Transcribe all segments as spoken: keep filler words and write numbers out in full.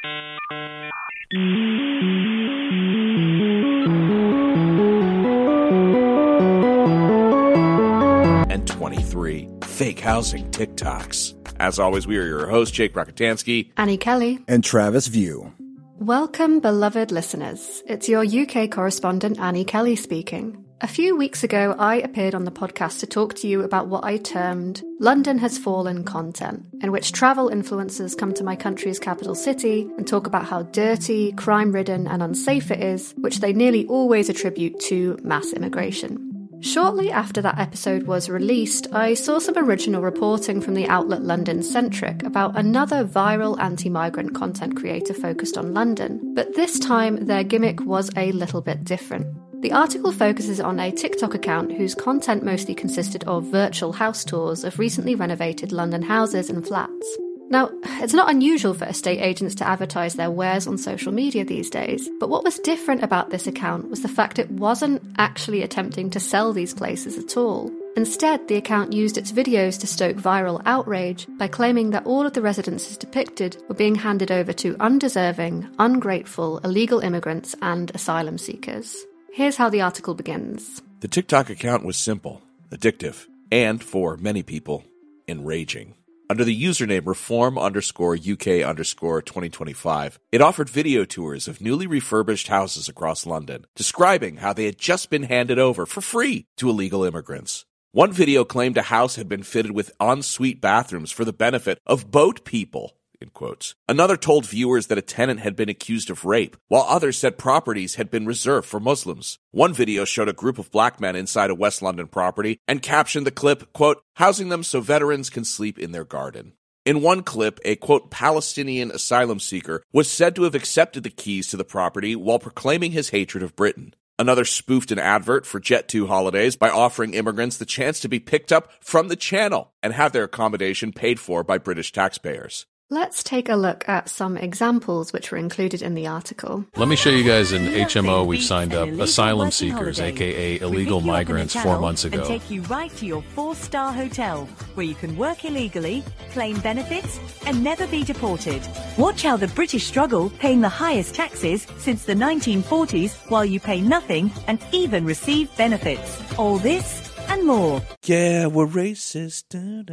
And twenty-three fake housing TikToks. As always, we are your hosts, Jake Rockatansky, Annie Kelly, and Travis View. Welcome, beloved listeners. It's your U K correspondent, Annie Kelly, speaking. A few weeks ago, I appeared on the podcast to talk to you about what I termed London Has Fallen content, in which travel influencers come to my country's capital city and talk about how dirty, crime-ridden and unsafe it is, which they nearly always attribute to mass immigration. Shortly after that episode was released, I saw some original reporting from the outlet London Centric about another viral anti-migrant content creator focused on London, but this time their gimmick was a little bit different. The article focuses on a TikTok account whose content mostly consisted of virtual house tours of recently renovated London houses and flats. Now, it's not unusual for estate agents to advertise their wares on social media these days, but what was different about this account was the fact it wasn't actually attempting to sell these places at all. Instead, the account used its videos to stoke viral outrage by claiming that all of the residences depicted were being handed over to undeserving, ungrateful, illegal immigrants and asylum seekers. Here's how the article begins. The TikTok account was simple, addictive, and, for many people, enraging. Under the username reform underscore UK underscore 2025, it offered video tours of newly refurbished houses across London, describing how they had just been handed over for free to illegal immigrants. One video claimed a house had been fitted with ensuite bathrooms for the benefit of boat people. In quotes. Another told viewers that a tenant had been accused of rape, while others said properties had been reserved for Muslims. One video showed a group of black men inside a West London property and captioned the clip, quote, housing them so veterans can sleep in their garden. In one clip, a, quote, Palestinian asylum seeker was said to have accepted the keys to the property while proclaiming his hatred of Britain. Another spoofed an advert for Jet two holidays by offering immigrants the chance to be picked up from the channel and have their accommodation paid for by British taxpayers. Let's take a look at some examples which were included in the article. Let me show you guys an H M O we've signed up, asylum seekers, aka illegal migrants, four months ago. And take you right to your four-star hotel, where you can work illegally, claim benefits, and never be deported. Watch how the British struggle paying the highest taxes since the nineteen forties, while you pay nothing and even receive benefits. All this and more. Yeah, we're racist.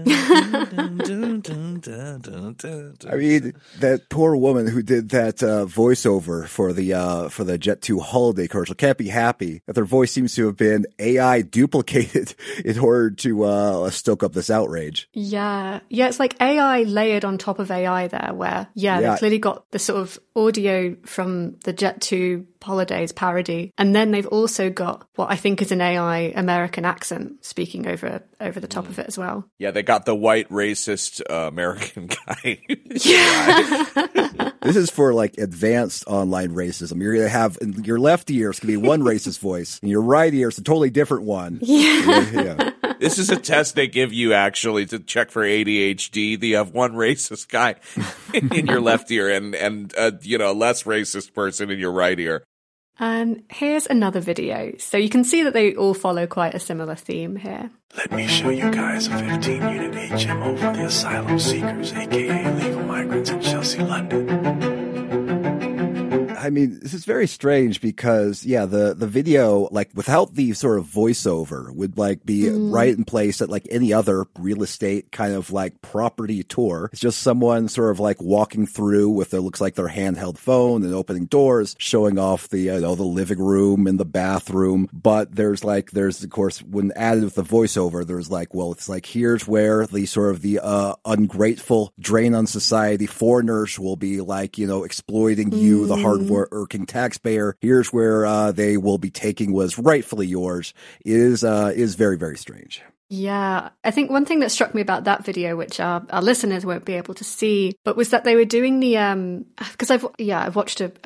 I mean, that poor woman who did that uh, voiceover for the uh, for the Jet two holiday commercial can't be happy that their voice seems to have been A I duplicated in order to uh, stoke up this outrage. Yeah. Yeah, it's like A I layered on top of A I there, where, yeah, Yeah. they've clearly got the sort of audio from the Jet two holidays parody, and then they've also got what I think is an A I American accent speaking over over the top mm. of it as well. Yeah, they got the white racist uh, American guy. Yeah. This is for like advanced online racism. You're going to have in your left ear is going to be one racist voice, and your right ear is a totally different one. Yeah. yeah. This is a test they give you actually to check for A D H D. You have one racist guy in your left ear and and uh, you know, a less racist person in your right ear. And here's another video. So you can see that they all follow quite a similar theme here. Let me show you guys a fifteen unit H M O for the asylum seekers, aka illegal migrants in Chelsea, London. I mean, this is very strange because, yeah, the, the video, like, without the sort of voiceover would, like, be mm. right in place at, like, any other real estate kind of, like, property tour. It's just someone sort of, like, walking through with, it looks like their handheld phone and opening doors, showing off the, you know, the living room and the bathroom. But there's, like, there's, of course, when added with the voiceover, there's, like, well, it's like, here's where the sort of the uh, ungrateful drain on society foreigners will be, like, you know, exploiting you, mm. the hard working taxpayer. Here's where uh, they will be taking what is rightfully yours. Is uh, is very, very strange. Yeah, I think one thing that struck me about that video, which our, our listeners won't be able to see, but was that they were doing the, um, because I've, yeah, I've watched a, a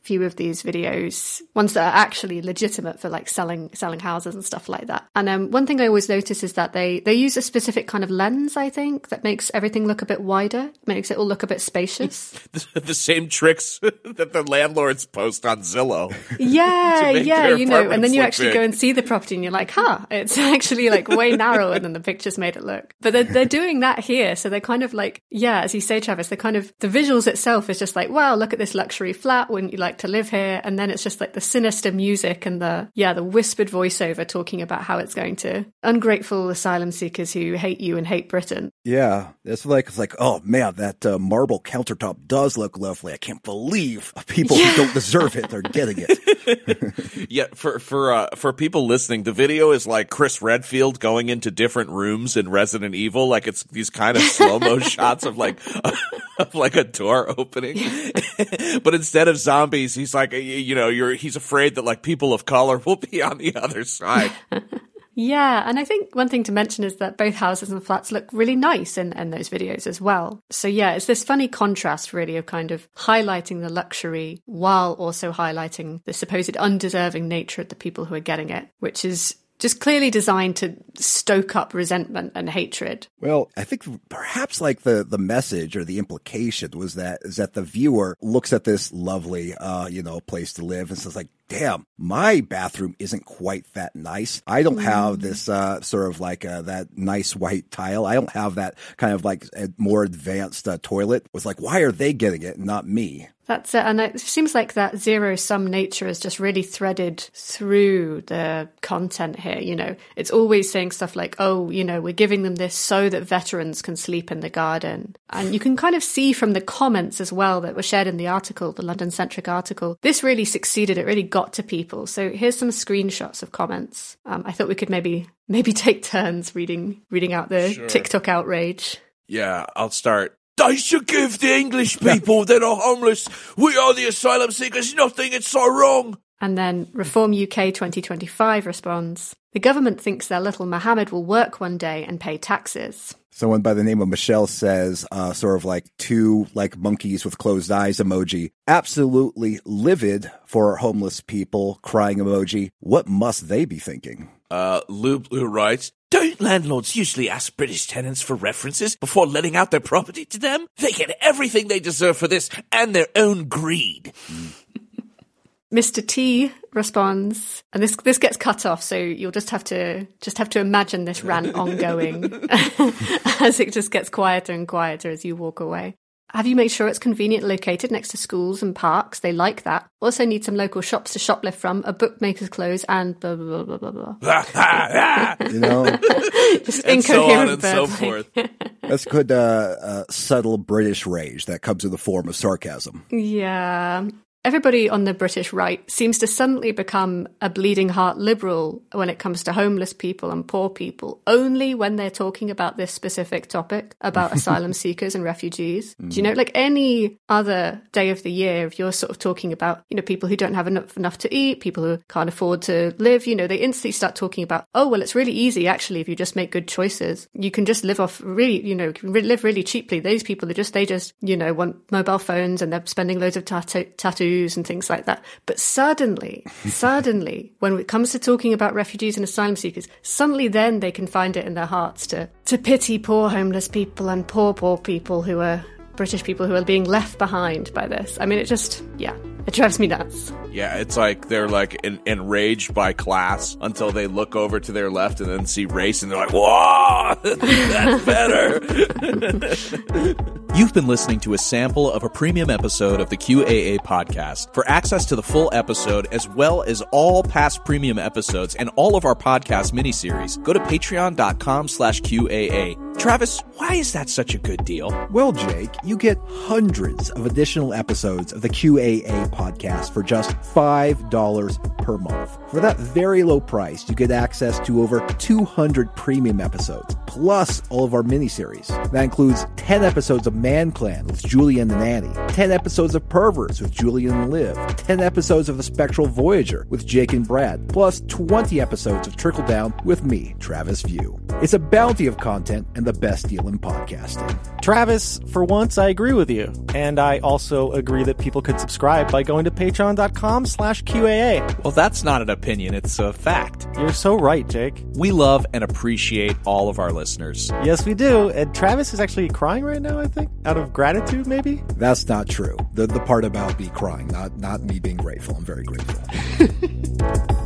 few of these videos, ones that are actually legitimate for like selling selling houses and stuff like that. And um, one thing I always notice is that they, they use a specific kind of lens, I think, that makes everything look a bit wider, makes it all look a bit spacious. the, the same tricks that the landlords post on Zillow. Yeah, yeah, you know, and then you actually big. go and see the property and you're like, huh, it's actually like way narrower than the pictures made it look. But they're, they're doing that here. So they're kind of like, yeah, as you say, Travis, they're kind of, the visuals itself is just like, wow, look at this luxury flat. Wouldn't you like to live here? And then it's just like the sinister music and the, yeah, the whispered voiceover talking about how it's going to ungrateful asylum seekers who hate you and hate Britain. Yeah, it's like, it's like, oh man, that uh, marble countertop does look lovely. I can't believe people yeah. who don't deserve it are getting it. Yeah, for for uh, for people listening, the video is like Chris Redfield going into different rooms in Resident Evil. Like it's these kind of slow-mo shots of like of like a door opening. But instead of zombies, he's like, you know, you're he's afraid that like people of color will be on the other side. Yeah, and I think one thing to mention is that both houses and flats look really nice in, in those videos as well. So yeah, it's this funny contrast really of kind of highlighting the luxury while also highlighting the supposed undeserving nature of the people who are getting it, which is just clearly designed to stoke up resentment and hatred. Well, I think perhaps like the, the message or the implication was that is that the viewer looks at this lovely, uh, you know, place to live and says like, damn, my bathroom isn't quite that nice. I don't have this uh, sort of like uh, that nice white tile. I don't have that kind of like a more advanced uh, toilet. It was like, why are they getting it and not me? That's it. And it seems like that zero-sum nature is just really threaded through the content here. You know, it's always saying stuff like, oh, you know, we're giving them this so that veterans can sleep in the garden. And you can kind of see from the comments as well that were shared in the article, the London-centric article, this really succeeded. It really got to people. So here's some screenshots of comments. Um, I thought we could maybe maybe take turns reading reading out the sure. TikTok outrage. Yeah, I'll start. They should give the English people that are homeless, we are the asylum seekers, nothing, it's so wrong. And then Reform U K twenty twenty-five responds, the government thinks their little Mohammed will work one day and pay taxes. Someone by the name of Michelle says, uh, sort of like two like monkeys with closed eyes emoji. Absolutely livid for homeless people, crying emoji. What must they be thinking? Uh, Lou Blue writes, don't landlords usually ask British tenants for references before letting out their property to them? They get everything they deserve for this and their own greed. Mister T responds, and this this gets cut off, so you'll just have to just have to imagine this rant ongoing as it just gets quieter and quieter as you walk away. Have you made sure it's conveniently located next to schools and parks? They like that. Also need some local shops to shoplift from, a bookmaker's close, and blah, blah, blah, blah, blah, blah. You know? Just and incoherent so on and so forth. That's good, uh, uh, subtle British rage that comes in the form of sarcasm. Yeah. Everybody on the British right seems to suddenly become a bleeding heart liberal when it comes to homeless people and poor people, only when they're talking about this specific topic, about asylum seekers and refugees. Mm. Do you know, like any other day of the year, if you're sort of talking about, you know, people who don't have enough, enough to eat, people who can't afford to live, you know, they instantly start talking about, oh, well, it's really easy, actually, if you just make good choices. You can just live off really, you know, can live really cheaply. Those people are just, they just, you know, want mobile phones and they're spending loads of tattoo- tattoos and things like that. But suddenly, suddenly, when it comes to talking about refugees and asylum seekers, suddenly then they can find it in their hearts to, to pity poor homeless people and poor, poor people who are British people who are being left behind by this. I mean, it just, yeah, it drives me nuts. Yeah, it's like they're like en- enraged by class until they look over to their left and then see race and they're like, whoa, that's better. You've been listening to a sample of a premium episode of the Q A A podcast. For access to the full episode, as well as all past premium episodes and all of our podcast miniseries, go to patreon.com slash QAA. Travis, why is that such a good deal? Well, Jake, you get hundreds of additional episodes of the Q A A podcast for just five dollars per per month. For that very low price, you get access to over two hundred premium episodes, plus all of our miniseries. That includes ten episodes of Man Clan with Julie and the Nanny, ten episodes of Perverts with Julie and Liv, ten episodes of The Spectral Voyager with Jake and Brad, plus twenty episodes of Trickle Down with me, Travis View. It's a bounty of content and the best deal in podcasting. Travis, for once, I agree with you. And I also agree that people could subscribe by going to patreon.com slash QAA. Well, that's not an opinion, it's a fact. You're so right, Jake. We love and appreciate all of our listeners. Yes, we do. And Travis is actually crying right now, I think, out of gratitude, maybe? That's not true. The the part about me crying, not, not me being grateful. I'm very grateful.